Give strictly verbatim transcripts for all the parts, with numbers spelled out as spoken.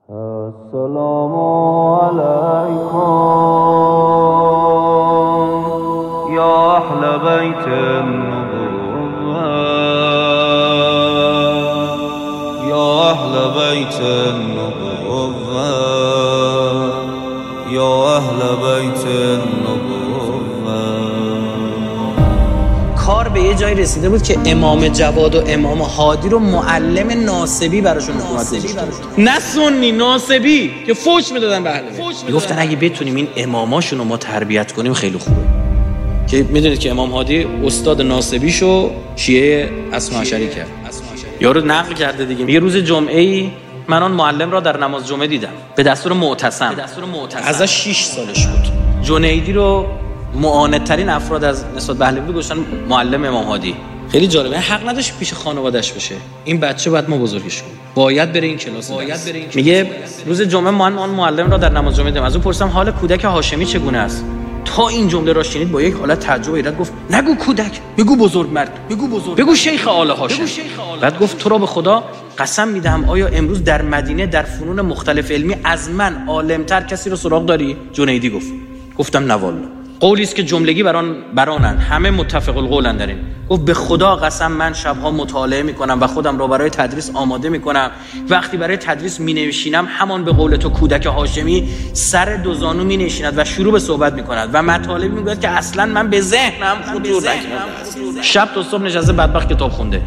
السلام علیکم یا اهل بیت النبوة یا اهل بیت النبوة یا اهل بیت النبوة. کار به یه جایی رسیده بود که امام جواد و امام هادی رو معلم ناصبی براشون حکومت نوشته بود. نه سنی، ناصبی که فوش میدادن به اهل بیت. گفتن اگه بتونیم این اماماشون رو ما تربیت کنیم خیلی خوبه. که میدونید که امام هادی استاد ناصبیشو شیعه اثناعشری کرد. یارو نقل کرده دیگه. یه روز جمعه‌ای من آن معلم را در نماز جمعه دیدم به دستور معتصم. ازش شش سالش بود. جنیدی رو معاندترین افراد از نسبت به اهل بیت گفتن معلم امام هادی. خیلی جالبه. حق نداشت پیش خانواده‌اش بشه. این بچه باید ما بزرگش کنیم. باید بره این کلاس. باید بره این. میگه روز جمعه من آن معلم را در نماز جمعه دیدم. از اون پرسیدم حال کودک هاشمی چگونه است؟ تا این جمله را شنید با یک حالت تعجب و حیرت گفت نگو کودک، بگو بزرگ مرد، بگو بزرگ، بگو شیخ آل هاشم. بعد گفت تو را به خدا قسم میدهم آیا امروز در مدینه در فنون مختلف علمی از من عالمتر کسی رو سراغ داری؟ جنیدی گفت. گفتم نه والله. قولی است که جملگی بران برانن، همه متفق القولن در این. گفت به خدا قسم من شبها مطالعه میکنم و خودم را برای تدریس آماده میکنم. وقتی برای تدریس مینشینم همان به قول تو کودک هاشمی سر دو زانو مینشیند و شروع به صحبت میکند و مطالبی میگوید که اصلا من به ذهنم خطور نکرده. شب تا صبح نشسته بدبخت کتاب خونده.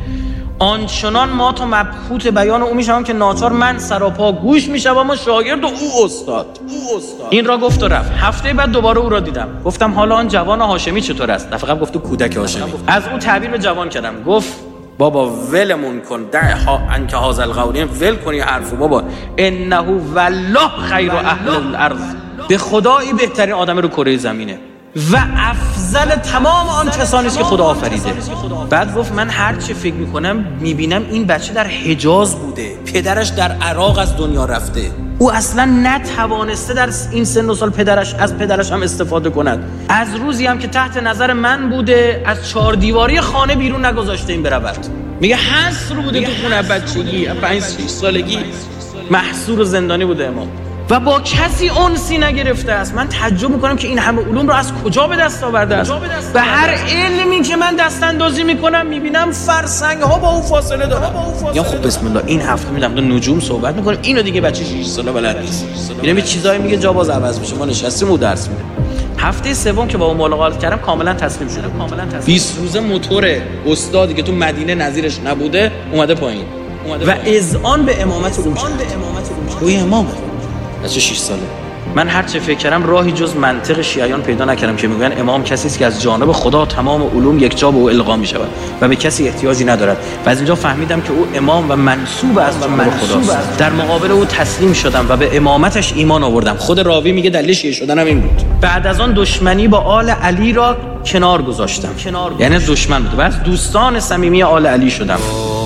آنچنان ما تو مبهوت بیان او میشم که ناچار من سراپا گوش میشم و شاگرد و او استاد. او استاد این را گفت و رفت. هفته بعد دوباره او را دیدم. گفتم حالا آن جوان هاشمی چطور است؟ دفعه قبل گفت کودک هاشمی. از او تعبیر به جوان کردم. گفت بابا ولمون کن، دع ها انک هذا القول، ول کنی حرفو بابا. انه والله خیر اهل الارض، به خدایی بهترین آدم رو کره زمینه و افضل تمام آن کسانی است که خدا آفریده. بعد گفت من هر چه فکر میکنم میبینم این بچه در حجاز بوده، پدرش در عراق از دنیا رفته، او اصلا نتوانسته در این سن و سال پدرش از پدرش هم استفاده کند. از روزی هم که تحت نظر من بوده از چهار دیواری خانه بیرون نگذاشته این برود. میگه حصر بوده تو خونه بچگی، پنج شش سالگی محصور و زندانی بوده امام و با کسی انسی نگرفته است. من تعجب میکنم که این همه علوم رو از کجا به دست آورده است. به هر علمی که من دست اندازی میکنم میبینم فرسنگ ها با او فاصله داره. یا خب بسم الله این هفته میدم دو نجوم صحبت میکنیم، اینو دیگه بچه شش ساله بلد نیست. میرم یه چیزایی میگه جا باز عوض میشه. ما نشستیم و درس میده. هفته سوم که با اون ملاقات کردم کاملا تسلیم شدم. کاملا تسلیم. بیست روزه موتور استادی که تو مدینه نظیرش نبوده اومده پایین و اذعان به امامت اون شد. توی امامه بچه شش ساله. من هر چه فکر کردم راهی جز منطق شیعیان پیدا نکردم که میگن امام کسی است که از جانب خدا تمام علوم یکجا به او القا میشود و به کسی احتیاجی ندارد. و از اینجا فهمیدم که او امام و منسوب از جانب خداست. در مقابل او تسلیم شدم و به امامتش ایمان آوردم. خود راوی میگه دلیل شیعه شدنم این بود. بعد از آن دشمنی با آل علی را کنار گذاشتم. یعنی دشمن بود و از دوستان صمیمی آل علی شدم.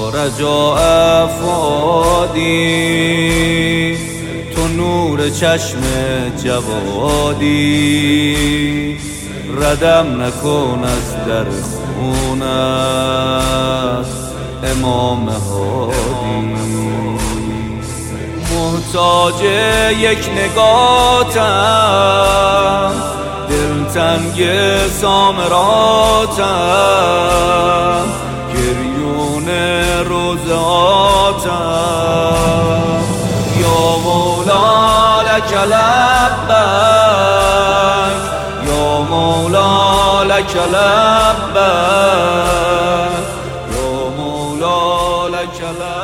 رجاء فؤادی تو نور چشم جوادی، ردم نکن از در خونت امام هادی. محتاج یک نگاتم، دلتنگ سامراتم، گریون روزاتم. یا مولا لک لبک، یا مولا لک لبک، یا مولا لک لبک.